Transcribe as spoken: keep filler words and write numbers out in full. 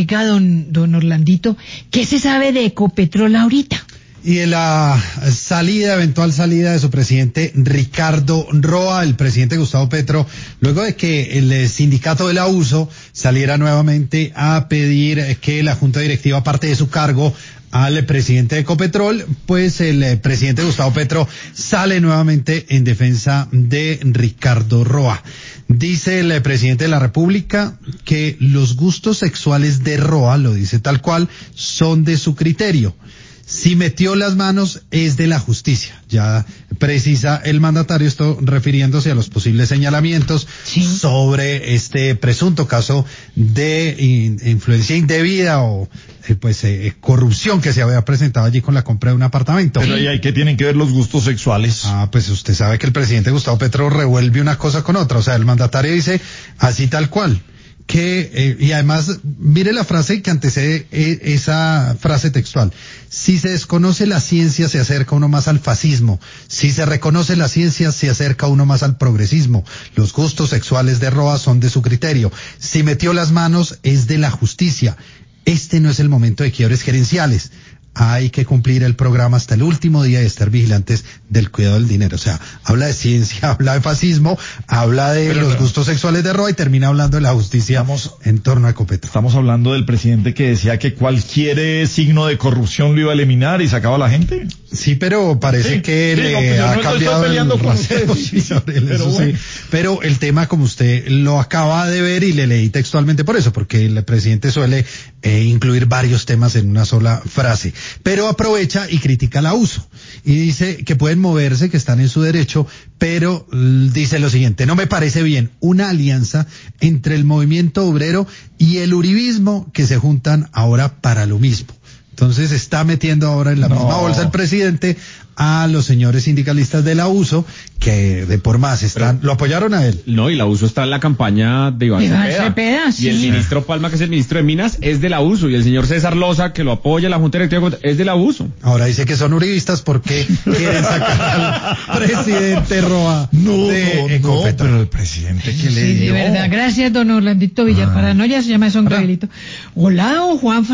Oiga, don, don Orlandito, ¿qué se sabe de Ecopetrol ahorita? Y de la salida, eventual salida de su presidente Ricardo Roa, el presidente Gustavo Petro, luego de que el sindicato del abuso saliera nuevamente a pedir que la junta directiva aparte de su cargo al presidente de Ecopetrol, pues el presidente Gustavo Petro sale nuevamente en defensa de Ricardo Roa. Dice el presidente de la República que los gustos sexuales de Roa, lo dice tal cual, son de su criterio. Si metió las manos es de la justicia. Ya precisa el mandatario, esto refiriéndose a los posibles señalamientos ¿Sí? sobre este presunto caso de in, influencia indebida o eh, pues eh, corrupción que se había presentado allí con la compra de un apartamento. Pero ahí hay que tienen que ver los gustos sexuales. Ah, pues usted sabe que el presidente Gustavo Petro revuelve una cosa con otra. O sea, el mandatario dice así tal cual. Que, eh, y además, mire la frase que antecede eh, esa frase textual. Si se desconoce la ciencia, se acerca uno más al fascismo. Si se reconoce la ciencia, se acerca uno más al progresismo. Los gustos sexuales de Roa son de su criterio. Si metió las manos, es de la justicia. Este no es el momento de quiebres gerenciales. Hay que cumplir el programa hasta el último día y estar vigilantes del cuidado del dinero. O sea, habla de ciencia, habla de fascismo, habla de pero, los pero, gustos sexuales de Roa y termina hablando de la justicia estamos, en torno a Ecopetrol. Estamos hablando del presidente que decía que cualquier signo de corrupción lo iba a eliminar y sacaba a la gente. Sí, pero parece sí, que sí, le no, pues ha no, cambiado no el rasero, sí, pero, eso bueno. sí. Pero el tema, como usted lo acaba de ver y le leí textualmente por eso, porque el presidente suele eh, incluir varios temas en una sola frase. Pero aprovecha y critica el abuso y dice que pueden moverse, que están en su derecho, pero dice lo siguiente: no me parece bien una alianza entre el movimiento obrero y el uribismo que se juntan ahora para lo mismo. Entonces está metiendo ahora en la no. misma bolsa el presidente a los señores sindicalistas del abuso, que de por más están, pero, lo apoyaron a él. No, y el abuso está en la campaña de Iván, Iván Cepeda. Cepeda sí. Y el ministro Palma, que es el ministro de Minas, es del abuso. Y el señor César Loza, que lo apoya la Junta Directiva, es del abuso. Ahora dice que son uribistas porque quieren sacar al presidente Roa no, de no, Ecopetrol. No, pero el presidente que sí, le dio. De verdad, gracias, don Orlandito Villar. Para no ya se llama eso un Hola, don Juan.